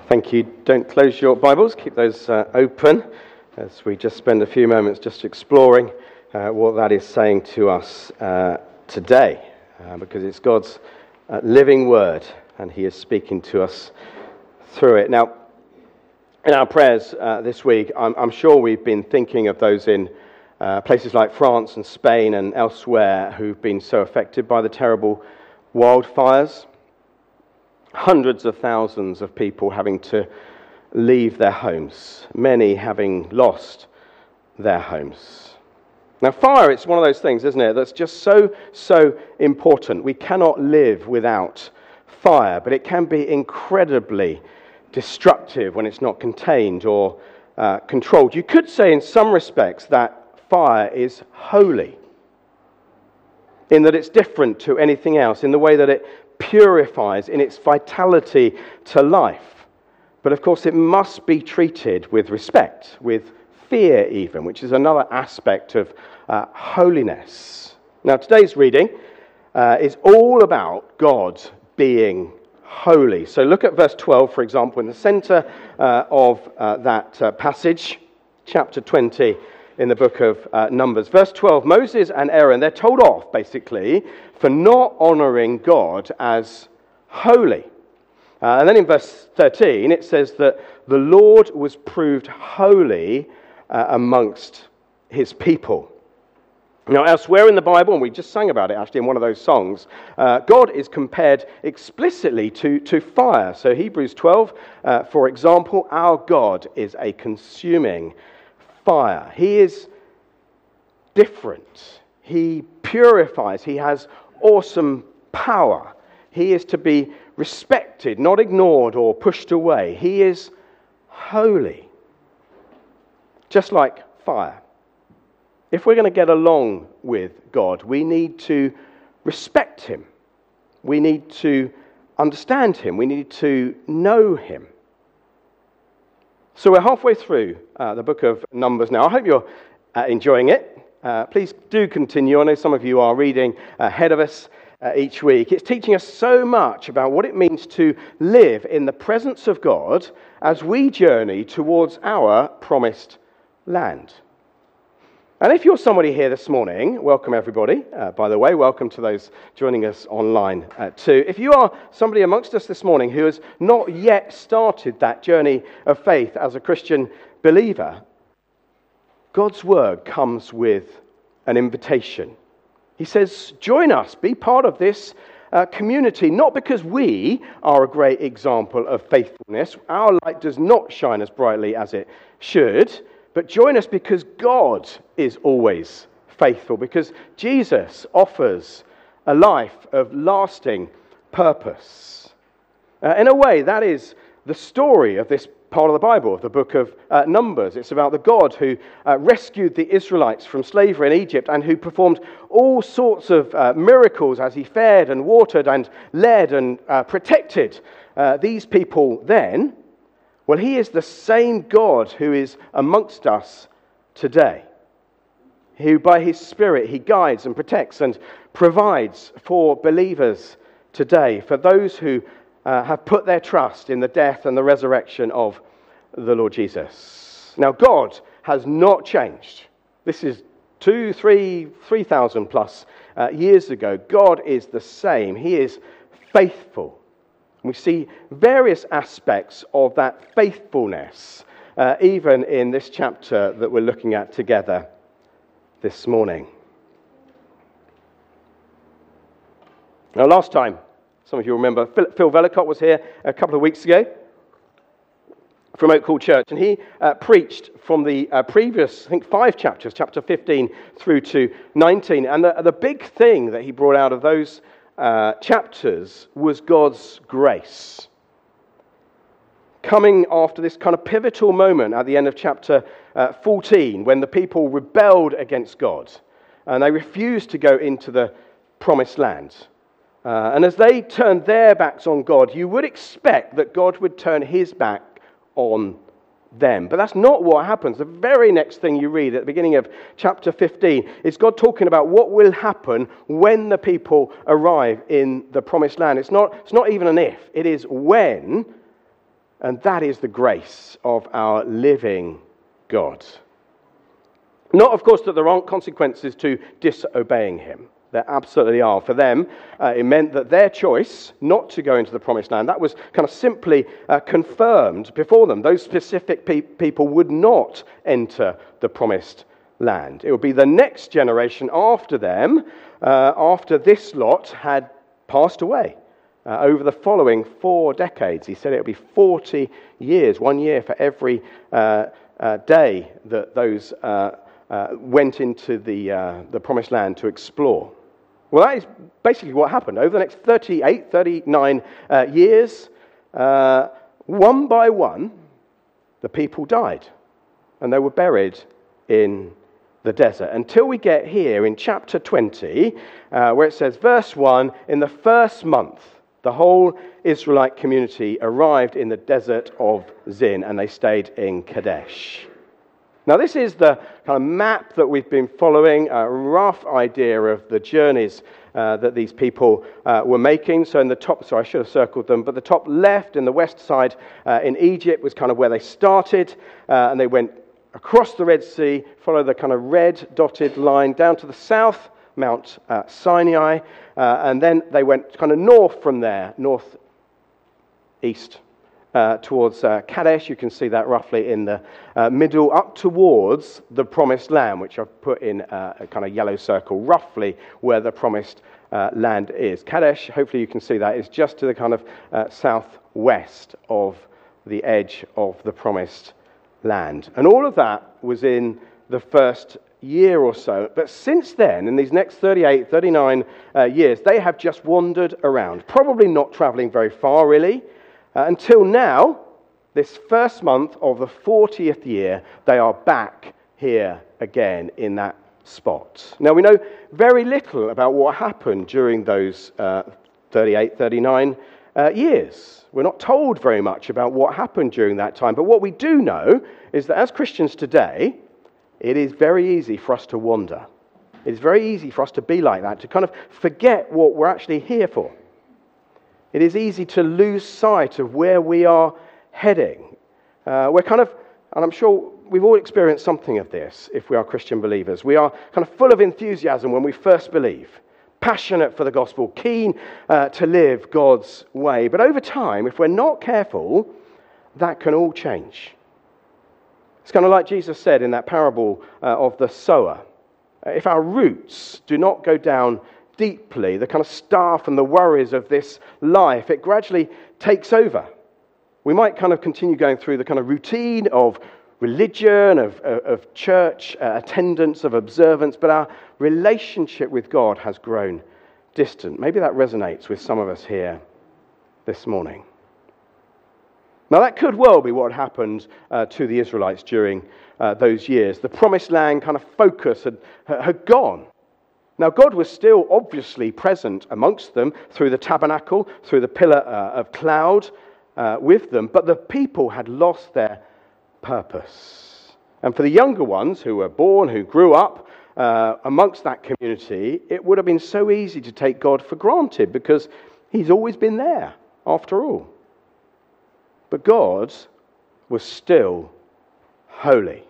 Thank you. Don't close your Bibles. Keep those open as we just spend a few moments just exploring what that is saying to us today, because it's God's living word and he is speaking to us through it. Now, in our prayers this week, I'm sure we've been thinking of those in places like France and Spain and elsewhere who've been so affected by the terrible wildfires. Hundreds of thousands of people having to leave their homes, many having lost their homes. Now, fire, it's one of those things, isn't it, that's just so important. We cannot live without fire, but it can be incredibly destructive when it's not contained or controlled. You could say in some respects that fire is holy, in that it's different to anything else, in the way that it purifies in its vitality to life. But of course it must be treated with respect, with fear even, which is another aspect of holiness. Now today's reading is all about God being holy. So look at verse 12, for example, in the centre of that passage, chapter 20 in the book of Numbers. Verse 12, Moses and Aaron, they're told off, basically, for not honouring God as holy. And then in verse 13, it says that the Lord was proved holy amongst his people. Now, elsewhere in the Bible, and we just sang about it actually in one of those songs, God is compared explicitly to fire. So Hebrews 12, for example, our God is a consuming fire. He is different. He purifies. He has awesome power. He is to be respected, not ignored or pushed away. He is holy, just like fire. If we're going to get along with God, we need to respect him. We need to understand him. We need to know him. So we're halfway through the book of Numbers now. I hope you're enjoying it. Please do continue. I know some of you are reading ahead of us each week. It's teaching us so much about what it means to live in the presence of God as we journey towards our promised land. And if you're somebody here this morning, welcome everybody, by the way, welcome to those joining us online too. If you are somebody amongst us this morning who has not yet started that journey of faith as a Christian believer, God's word comes with an invitation. He says, join us, be part of this community, not because we are a great example of faithfulness. Our light does not shine as brightly as it should, but join us because God is always faithful, because Jesus offers a life of lasting purpose. In a way, that is the story of this part of the Bible, of the book of Numbers. It's about the God who rescued the Israelites from slavery in Egypt and who performed all sorts of miracles as he fed and watered and led and protected these people then. Well, he is the same God who is amongst us today, who by his Spirit he guides and protects and provides for believers today, for those who have put their trust in the death and the resurrection of the Lord Jesus. Now, God has not changed. This is 3,000 plus years ago. God is the same. He is faithful. We see various aspects of that faithfulness, even in this chapter that we're looking at together this morning. Now, last time, some of you remember, Phil Vellicott was here a couple of weeks ago from Oak Hall Church, and he preached from the previous, I think, 5 chapters, chapter 15 through to 19. And the big thing that he brought out of those chapters was God's grace. Coming after this kind of pivotal moment at the end of chapter 14, when the people rebelled against God, and they refused to go into the promised land. And as they turned their backs on God, you would expect that God would turn his back on them. But that's not what happens. The very next thing you read at the beginning of chapter 15 is God talking about what will happen when the people arrive in the promised land. It's not even an if, it is when And that is the grace of our living God. Not, of course, that there aren't consequences to disobeying him. There absolutely are. For them, it meant that their choice not to go into the promised land, that was kind of simply confirmed before them. Those specific people would not enter the promised land. It would be the next generation after them, after this lot had passed away. Over the following 4 decades, he said it would be 40 years, 1 year for every day that those went into the promised land to explore. Well, that is basically what happened. Over the next 38, 39 years, one by one, the people died. And they were buried in the desert. Until we get here in chapter 20, where it says, verse 1, in the first month, the whole Israelite community arrived in the desert of Zin, and they stayed in Kadesh. Now, this is the kind of map that we've been following, a rough idea of the journeys that these people were making. So in the top, I should have circled them, but the top left in the west side in Egypt was kind of where they started, and they went across the Red Sea, followed the kind of red dotted line down to the south, Mount Sinai, and then they went kind of north from there, northeast. Towards Kadesh. You can see that roughly in the middle, up towards the promised land, which I've put in a kind of yellow circle, roughly where the promised land is. Kadesh, hopefully you can see that, is just to the kind of southwest of the edge of the promised land. And all of that was in the first year or so. But since then, in these next 38, 39 years, they have just wandered around, probably not traveling very far, really. Until now, this first month of the 40th year, they are back here again in that spot. Now, we know very little about what happened during those 38, 39 years. We're not told very much about what happened during that time. But what we do know is that as Christians today, it is very easy for us to wander. It is very easy for us to be like that, to kind of forget what we're actually here for. It is easy to lose sight of where we are heading. We're kind of, and I'm sure we've all experienced something of this if we are Christian believers. We are kind of full of enthusiasm when we first believe, passionate for the gospel, keen to live God's way. But over time, if we're not careful, that can all change. It's kind of like Jesus said in that parable of the sower. If our roots do not go down deeply, the kind of stuff and the worries of this life, it gradually takes over. We might kind of continue going through the kind of routine of religion, of church attendance, of observance, but our relationship with God has grown distant. Maybe that resonates with some of us here this morning. Now, that could well be what happened to the Israelites during those years. The promised land kind of focus had gone. Now, God was still obviously present amongst them through the tabernacle, through the pillar of cloud with them, but the people had lost their purpose. And for the younger ones who were born, who grew up amongst that community, it would have been so easy to take God for granted because he's always been there, after all. But God was still holy.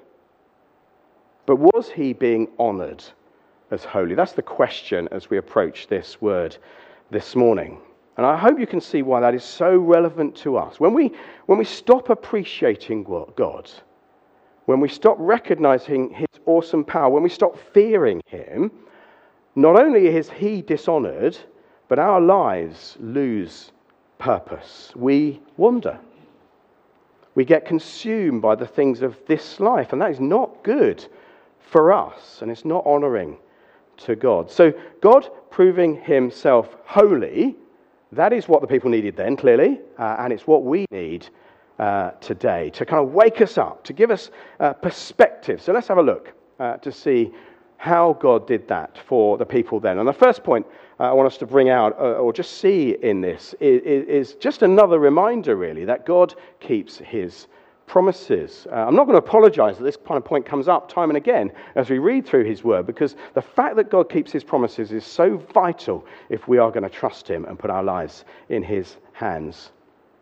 But was he being honoured as holy? That's the question as we approach this word this morning. And I hope you can see why that is so relevant to us. When we stop appreciating God, when we stop recognizing his awesome power, when we stop fearing him, not only is he dishonored, but our lives lose purpose. We wander. We get consumed by the things of this life, and that is not good for us, and it's not honoring to God. So God proving himself holy, that is what the people needed then, clearly, and it's what we need today to kind of wake us up, to give us perspective. So let's have a look to see how God did that for the people then. And the first point I want us to bring out, or just see in this, is just another reminder, really, that God keeps his promises. I'm not going to apologize that this kind of point comes up time and again as we read through his word, because the fact that God keeps his promises is so vital if we are going to trust him and put our lives in his hands.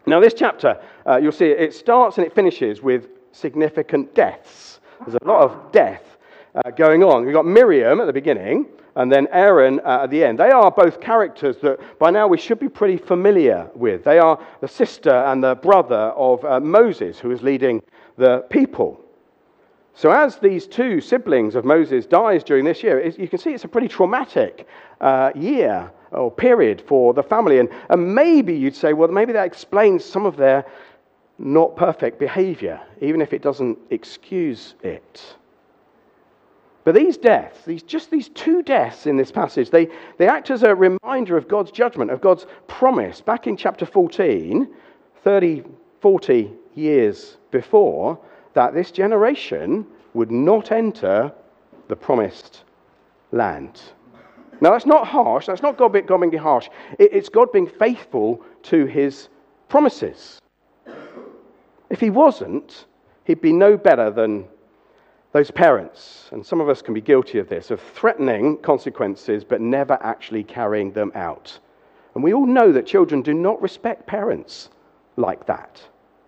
Now, this chapter, you'll see it starts and it finishes with significant deaths. There's a lot of death going on. We've got Miriam at the beginning, and then Aaron at the end. They are both characters that by now we should be pretty familiar with. They are the sister and the brother of Moses, who is leading the people. So as these two siblings of Moses dies during this year, you can see it's a pretty traumatic year or period for the family. And maybe you'd say, well, maybe that explains some of their not perfect behavior, even if it doesn't excuse it. But these deaths, these two deaths in this passage, they act as a reminder of God's judgment, of God's promise. Back in chapter 14, 40 years before, that this generation would not enter the promised land. Now, that's not harsh. That's not God being harsh. It's God being faithful to his promises. If he wasn't, he'd be no better than those parents, and some of us can be guilty of this, of threatening consequences but never actually carrying them out. And we all know that children do not respect parents like that.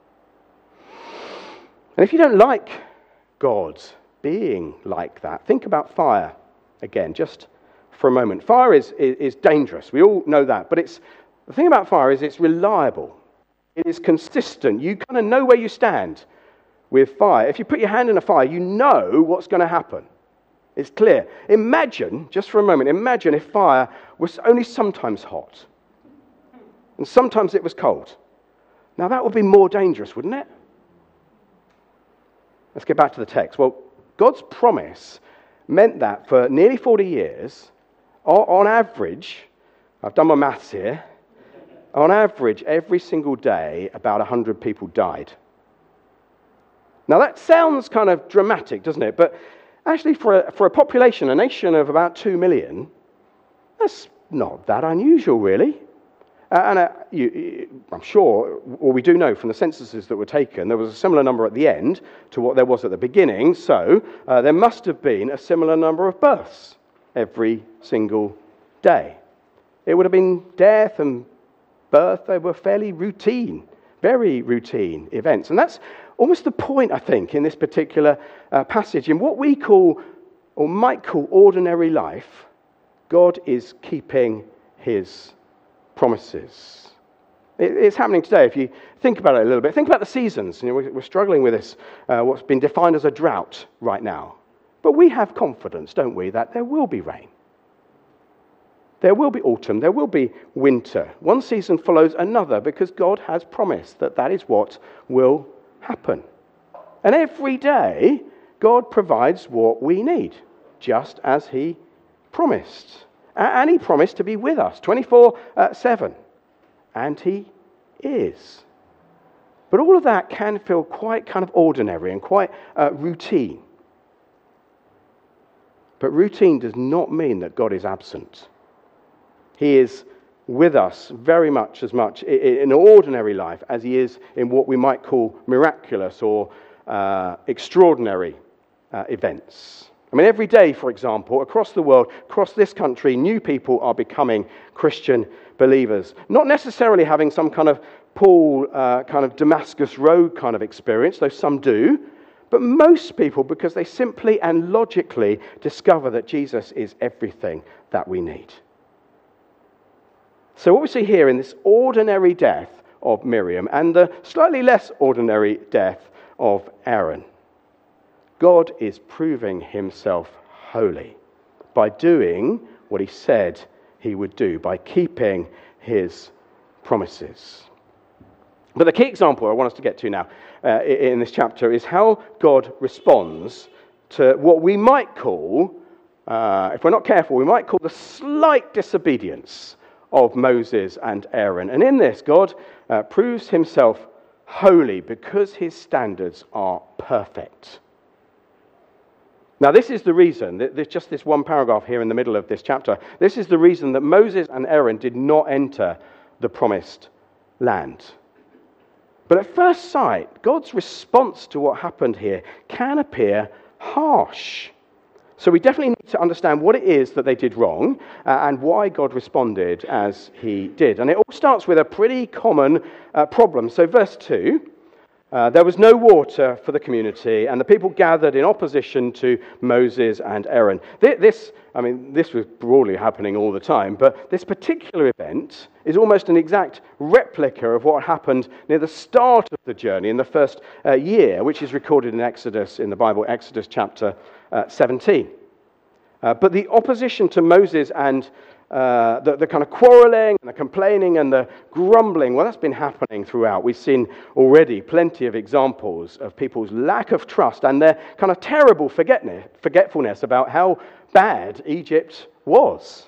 And if you don't like God being like that, think about fire again, just for a moment. Fire is dangerous. We all know that. But the thing about fire is it's reliable. It is consistent. You kind of know where you stand with fire. If you put your hand in a fire, you know what's going to happen. It's clear. Imagine, just for a moment, imagine if fire was only sometimes hot and sometimes it was cold. Now that would be more dangerous, wouldn't it? Let's get back to the text. Well, God's promise meant that for nearly 40 years, on average, I've done my maths here, on average, every single day, about 100 people died. Now that sounds kind of dramatic, doesn't it? But actually for a population, a nation of about 2 million, that's not that unusual, really. I'm sure, or we do know from the censuses that were taken, there was a similar number at the end to what there was at the beginning. So there must have been a similar number of births every single day. It would have been death and birth. They were fairly routine, very routine events. And that's almost the point, I think, in this particular passage. In what we call, or might call, ordinary life, God is keeping his promises. It's happening today. If you think about it a little bit, think about the seasons. We're struggling with this, what's been defined as a drought right now. But we have confidence, don't we, that there will be rain. There will be autumn. There will be winter. One season follows another because God has promised that that is what will happen. And every day, God provides what we need, just as he promised. And he promised to be with us 24/7. And he is. But all of that can feel quite kind of ordinary and quite routine. But routine does not mean that God is absent. He is with us very much as much in ordinary life as he is in what we might call miraculous or extraordinary events. I mean, every day, for example, across the world, across this country, new people are becoming Christian believers. Not necessarily having some kind of Paul, kind of Damascus Road kind of experience, though some do, but most people because they simply and logically discover that Jesus is everything that we need. So what we see here in this ordinary death of Miriam and the slightly less ordinary death of Aaron, God is proving himself holy by doing what he said he would do, by keeping his promises. But the key example I want us to get to now in this chapter is how God responds to what we might call, if we're not careful, we might call the slight disobedience of Moses and Aaron. And in this, God proves himself holy because his standards are perfect. Now, this is the reason, there's just this one paragraph here in the middle of this chapter. This is the reason that Moses and Aaron did not enter the promised land. But at first sight, God's response to what happened here can appear harsh. So we definitely need to understand what it is that they did wrong and why God responded as he did. And it all starts with a pretty common problem. So verse 2, there was no water for the community, and the people gathered in opposition to Moses and Aaron. This was broadly happening all the time, but this particular event is almost an exact replica of what happened near the start of the journey in the first year, which is recorded in Exodus, in the Bible, Exodus chapter 17. But the opposition to Moses and the kind of quarreling and the complaining and the grumbling, well, that's been happening throughout. We've seen already plenty of examples of people's lack of trust and their kind of terrible forgetfulness about how bad Egypt was.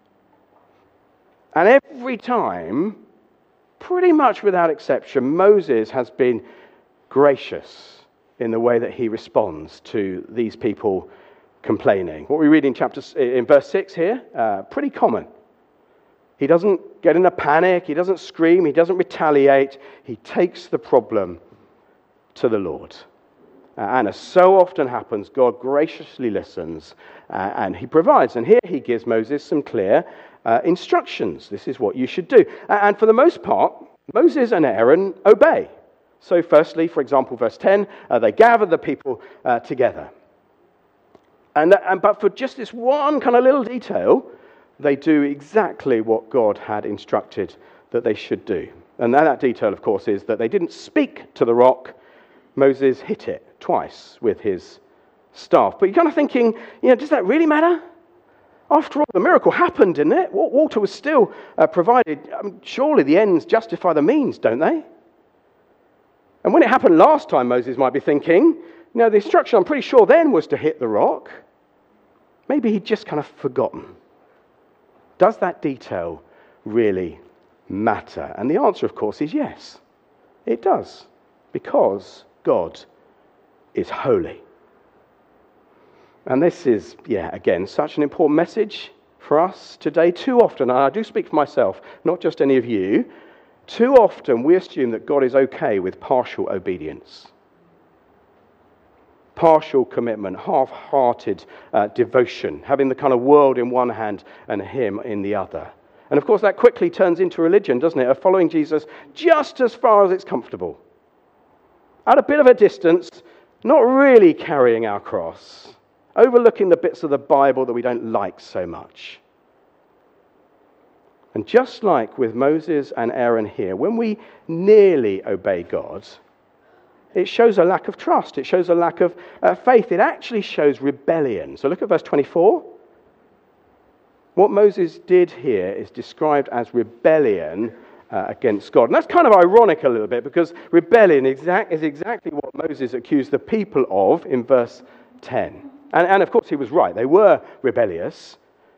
And every time, pretty much without exception, Moses has been gracious in the way that he responds to these people complaining. What we read in verse 6 here, pretty common. He doesn't get in a panic, he doesn't scream, he doesn't retaliate, he takes the problem to the Lord. And as so often happens, God graciously listens and he provides. And here he gives Moses some clear instructions. This is what you should do. And for the most part, Moses and Aaron obey. So firstly, for example, verse 10, they gather the people together. But for just this one kind of little detail, they do exactly what God had instructed that they should do. And that detail, of course, is that they didn't speak to the rock. Moses hit it twice with his staff. But you're kind of thinking, does that really matter? After all, the miracle happened, didn't it? Water was still provided. Surely the ends justify the means, don't they? And when it happened last time, Moses might be thinking, the instruction I'm pretty sure then was to hit the rock. Maybe he'd just kind of forgotten. Does that detail really matter? And the answer, of course, is yes. It does. Because God is holy. And this is, again, such an important message for us today. Too often, and I do speak for myself, not just any of you, too often we assume that God is okay with partial obedience. Partial commitment, half-hearted devotion, having the kind of world in one hand and him in the other. And of course that quickly turns into religion, doesn't it? Of following Jesus just as far as it's comfortable. At a bit of a distance, not really carrying our cross, overlooking the bits of the Bible that we don't like so much. And just like with Moses and Aaron here, when we nearly obey God, it shows a lack of trust. It shows a lack of faith. It actually shows rebellion. So look at verse 24. What Moses did here is described as rebellion against God. And that's kind of ironic a little bit, because rebellion is exactly what Moses accused the people of in verse 10. And of course he was right. They were rebellious.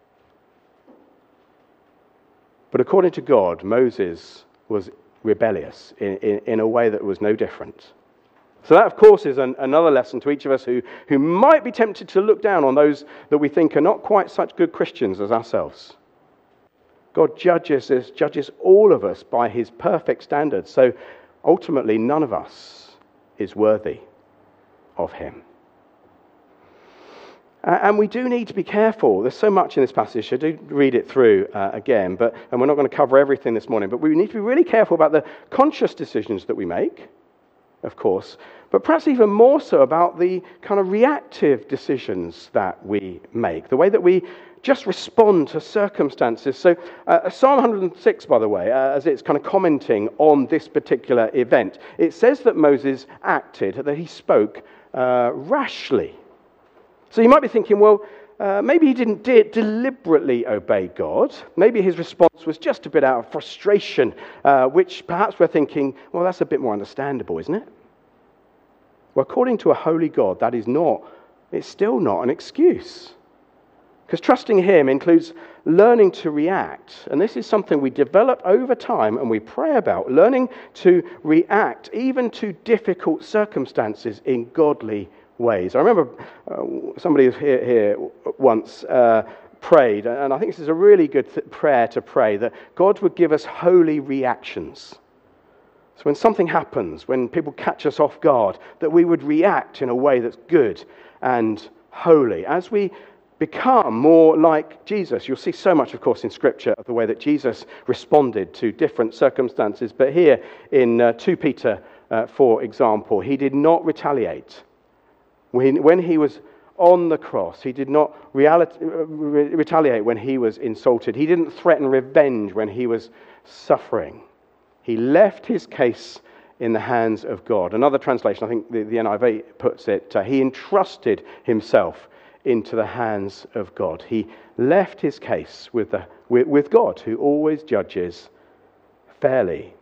But according to God, Moses was rebellious in a way that was no different. So that, of course, is another lesson to each of us who might be tempted to look down on those that we think are not quite such good Christians as ourselves. God judges all of us by his perfect standards. So ultimately, none of us is worthy of him. And we do need to be careful. There's so much in this passage. I do read it through again, and we're not going to cover everything this morning, but we need to be really careful about the conscious decisions that we make, of course, but perhaps even more so about the kind of reactive decisions that we make, the way that we just respond to circumstances. So Psalm 106, by the way, as it's kind of commenting on this particular event, it says that Moses acted, that he spoke rashly. So you might be thinking, well, maybe he didn't deliberately obey God. Maybe his response was just a bit out of frustration, which perhaps we're thinking, well, that's a bit more understandable, isn't it? Well, according to a holy God, it's still not an excuse. Because trusting him includes learning to react. And this is something we develop over time and we pray about, learning to react even to difficult circumstances in godly ways. I remember somebody here once prayed, and I think this is a really good prayer to pray, that God would give us holy reactions. So when something happens, when people catch us off guard, that we would react in a way that's good and holy. As we become more like Jesus, you'll see so much, of course, in Scripture of the way that Jesus responded to different circumstances. But here in 2 Peter, for example, he did not retaliate. When he was on the cross, he did not retaliate when he was insulted. He didn't threaten revenge when he was suffering. He left his case in the hands of God. Another translation, I think the NIV puts it, he entrusted himself into the hands of God. He left his case with God, who always judges fairly.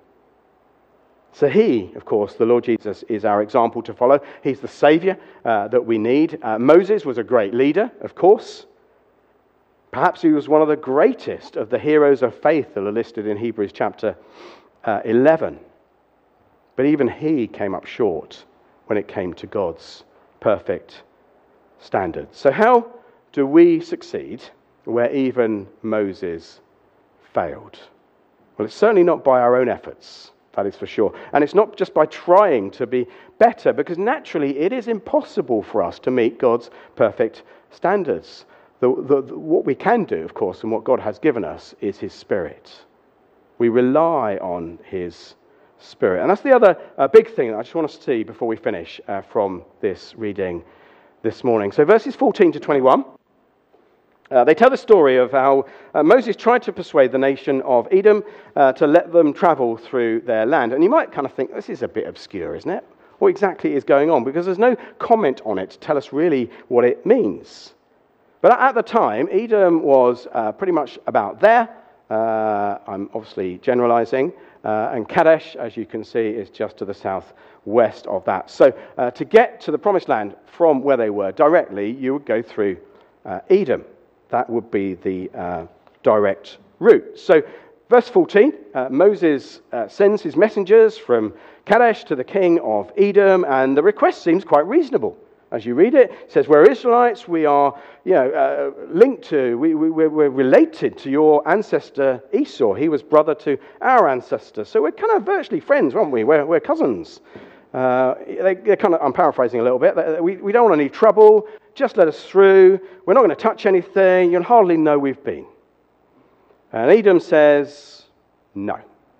So he, of course, the Lord Jesus, is our example to follow. He's the Saviour that we need. Moses was a great leader, of course. Perhaps he was one of the greatest of the heroes of faith that are listed in Hebrews chapter 11. But even he came up short when it came to God's perfect standards. So how do we succeed where even Moses failed? Well, it's certainly not by our own efforts. That is for sure. And it's not just by trying to be better, because naturally it is impossible for us to meet God's perfect standards. What we can do, of course, and what God has given us is His Spirit. We rely on His Spirit. And that's the other big thing that I just want us to see before we finish from this reading this morning. So verses 14 to 21. They tell the story of how Moses tried to persuade the nation of Edom to let them travel through their land. And you might kind of think, this is a bit obscure, isn't it? What exactly is going on? Because there's no comment on it to tell us really what it means. But at the time, Edom was pretty much about there. I'm obviously generalizing. And Kadesh, as you can see, is just to the southwest of that. So to get to the promised land from where they were directly, you would go through Edom. That would be the direct route. So, verse 14, Moses sends his messengers from Kadesh to the king of Edom, and the request seems quite reasonable. As you read it, it says, we're Israelites, we are linked to, we're related to your ancestor Esau. He was brother to our ancestor. So we're kind of virtually friends, aren't we? We're cousins. They're kind of, I'm paraphrasing a little bit, we don't want any trouble. Just let us through. We're not going to touch anything. You'll hardly know we've been. And Edom says, no.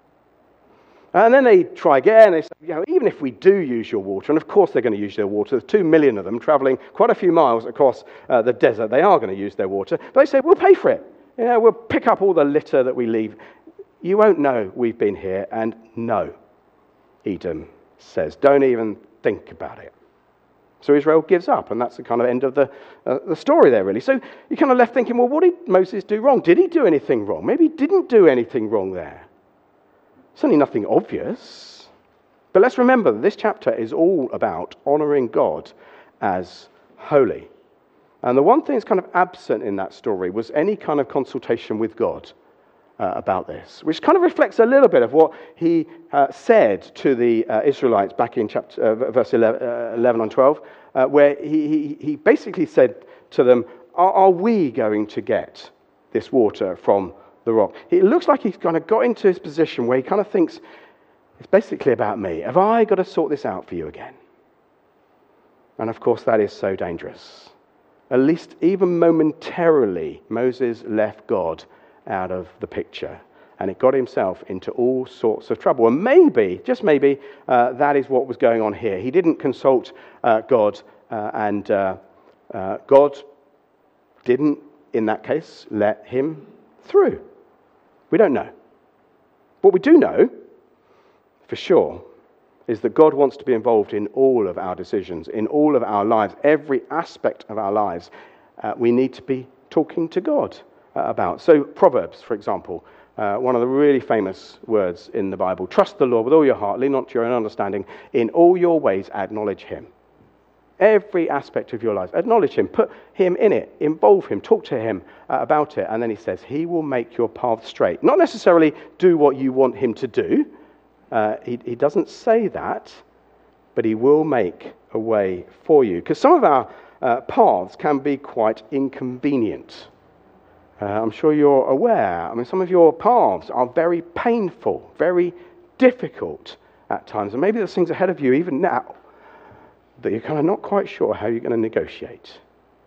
And then they try again. They say, even if we do use your water, and of course they're going to use their water. There's 2 million of them traveling quite a few miles across the desert. They are going to use their water. But they say, we'll pay for it. We'll pick up all the litter that we leave. You won't know we've been here. And no, Edom says, don't even think about it. So Israel gives up, and that's the kind of end of the story there, really. So you're kind of left thinking, well, what did Moses do wrong? Did he do anything wrong? Maybe he didn't do anything wrong there. Certainly nothing obvious. But let's remember, this chapter is all about honouring God as holy. And the one thing that's kind of absent in that story was any kind of consultation with God about this, which kind of reflects a little bit of what he said to the Israelites back in verse 11 and 12, where he basically said to them, are we going to get this water from the rock? It looks like he's kind of got into his position where he kind of thinks, it's basically about me. Have I got to sort this out for you again? And of course that is so dangerous. At least even momentarily, Moses left God out of the picture, and it got himself into all sorts of trouble. And maybe, just maybe, that is what was going on here. He didn't consult God, and God didn't, in that case, let him through. We don't know. What we do know, for sure, is that God wants to be involved in all of our decisions, in all of our lives, every aspect of our lives. We need to be talking to God about. So Proverbs, for example, one of the really famous words in the Bible, trust the Lord with all your heart, lean not to your own understanding, in all your ways acknowledge him. Every aspect of your life, acknowledge him, put him in it, involve him, talk to him about it. And then he says, he will make your path straight. Not necessarily do what you want him to do. He doesn't say that, but he will make a way for you. Because some of our paths can be quite inconvenient. I'm sure you're aware. I mean, some of your paths are very painful, very difficult at times. And maybe there's things ahead of you even now that you're kind of not quite sure how you're going to negotiate.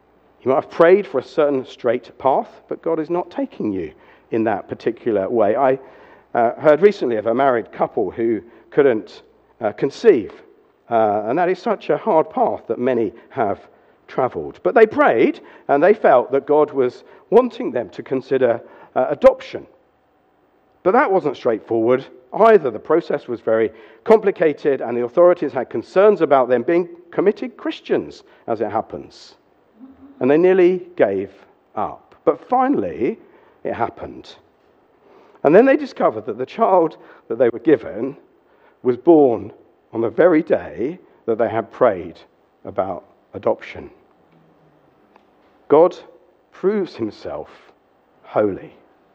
You might have prayed for a certain straight path, but God is not taking you in that particular way. I heard recently of a married couple who couldn't conceive, and that is such a hard path that many have travelled. But they prayed, and they felt that God was wanting them to consider adoption. But that wasn't straightforward either. The process was very complicated, and the authorities had concerns about them being committed Christians, as it happens. And they nearly gave up. But finally, it happened. And then they discovered that the child that they were given was born on the very day that they had prayed about adoption. God proves himself holy.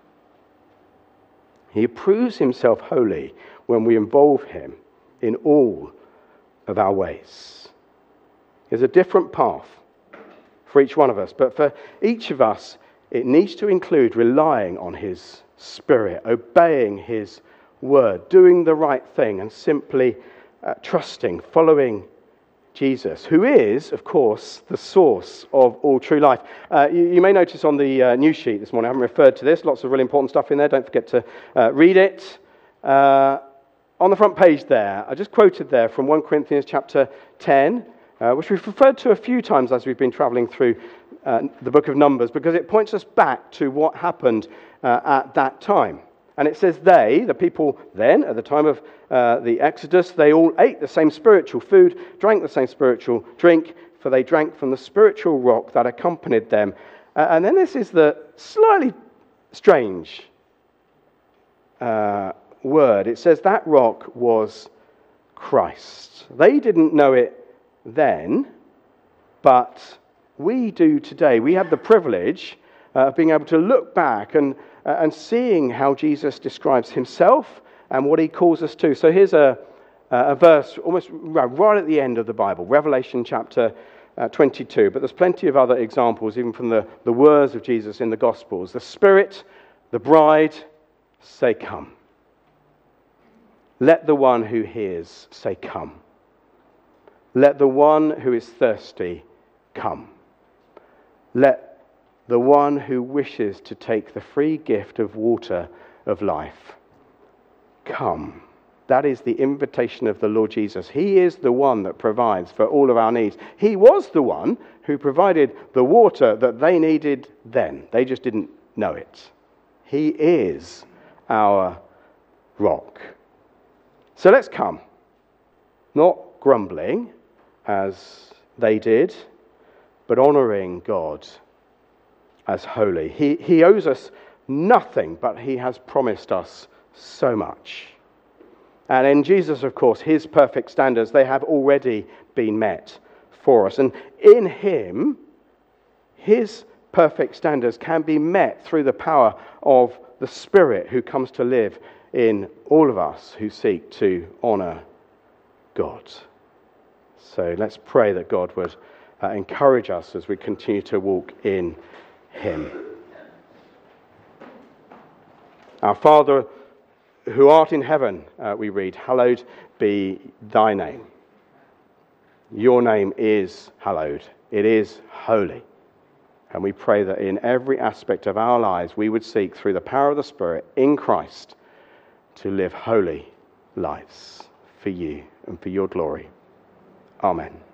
He proves himself holy when we involve him in all of our ways. There's a different path for each one of us, but for each of us, it needs to include relying on his Spirit, obeying his word, doing the right thing, and simply trusting, following Jesus, who is, of course, the source of all true life. You may notice on the news sheet this morning, I haven't referred to this, lots of really important stuff in there, don't forget to read it. On the front page there, I just quoted there from 1 Corinthians chapter 10, which we've referred to a few times as we've been travelling through the book of Numbers, because it points us back to what happened at that time. And it says they, the people then, at the time of the Exodus, they all ate the same spiritual food, drank the same spiritual drink, for they drank from the spiritual rock that accompanied them. And then this is the slightly strange word. It says that rock was Christ. They didn't know it then, but we do today. We have the privilege of being able to look back and seeing how Jesus describes himself and what he calls us to. So here's a verse almost right at the end of the Bible, Revelation chapter 22. But there's plenty of other examples, even from the words of Jesus in the Gospels. The Spirit, the bride, say, come. Let the one who hears say, come. Let the one who is thirsty come. Let the one who wishes to take the free gift of water of life come. That is the invitation of the Lord Jesus. He is the one that provides for all of our needs. He was the one who provided the water that they needed then. They just didn't know it. He is our rock. So let's come. Not grumbling as they did, but honouring God as holy. He owes us nothing, but he has promised us so much. And in Jesus, of course, his perfect standards, they have already been met for us. And in him, his perfect standards can be met through the power of the Spirit who comes to live in all of us who seek to honour God. So let's pray that God would encourage us as we continue to walk in him. Our Father, who art in heaven, we read, hallowed be thy name. Your name is hallowed. It is holy. And we pray that in every aspect of our lives, we would seek through the power of the Spirit in Christ to live holy lives for you and for your glory. Amen.